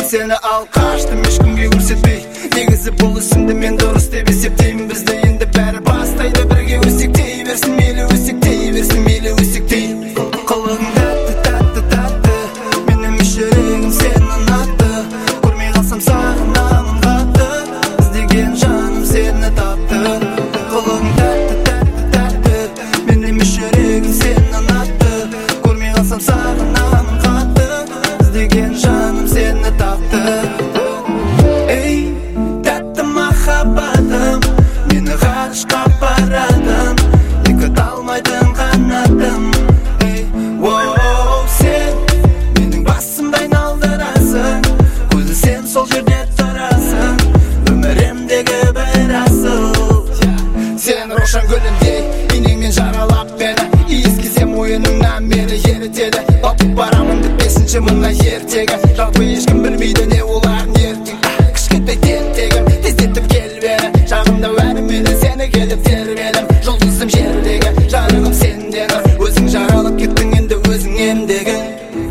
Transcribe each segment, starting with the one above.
seni al kaçtım ешкімге көрсетпей. Негізі бұл ісімді мен дұрыс деп есептеймін. Бізді енді бәрі бастайды бірге өсектей берсін, мейлі өсектей берсін, мейлі өсектей. Қылығың тәтті тәтті тәтті, менің жүрегім сені ұнатты. Көрмей қалсам сағынамын қатты, іздеген жаным сені тапты. Қылығың тәтті тәтті тәтті, менің жүрегім сені ұнатты. Көрмей қалсам сағынамын қатты, іздеген жаным сені тапты. Ей, тәтті махаббатым, мені ғарышқа апаратым, екі талмайтын қанатым. Ей, воу, сен менің басымды айналдырасың, көзі сен сол жерде тұрасың, өмірімдегі бір асыл. Сен рошан гүлімдей, инеңмен жаралап мені, иіскесем ойыныңнан бері ерітеді. Батып барамын деп бесінші мыңға ертегі, жалпы ешкім білмейді не олардың ертең. Кішкентай тентегім, тездетіп кел бері, жағымда уәнімменен сені келіп тербедім. Жұлдызым жердегі, жарығым сендегі, өзің жаралып кеттің енді өзің ендегі.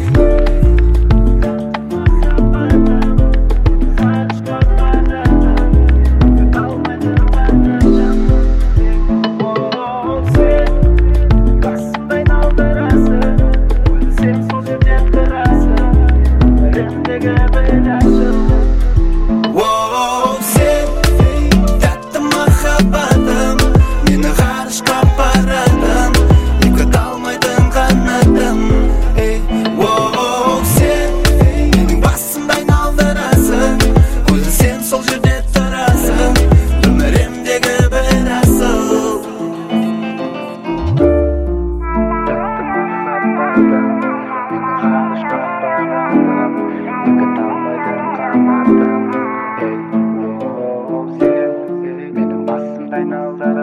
Воу, сен тәтті махаббатым, мені ғарышқа апаратым, екі талмайтын қанатым. Ей, воу, сен менің басымды айналдырасың, көзі сен сол жерде тұрасың, өмірімдегі бір асыл. Менің басымды айналдырасың.